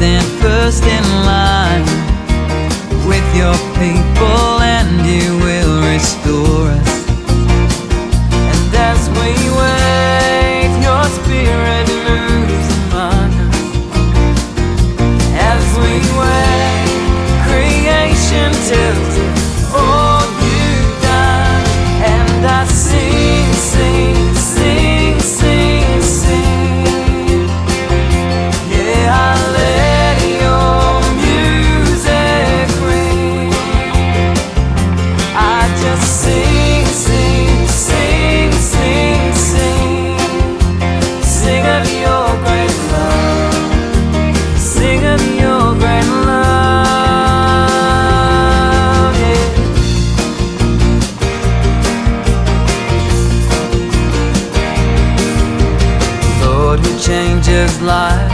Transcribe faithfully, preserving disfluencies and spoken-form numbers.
stand first in line with your people, and you will restore us. And as we wait, your spirit moves among us. As we wait, creation tells us all you've done. And I sing, sing, sing, sing, sing. Yeah, I let your music ring. I just sing, sing, sing, sing, sing. Sing of your great love. Sing of your great love, yeah. Lord, who changes lives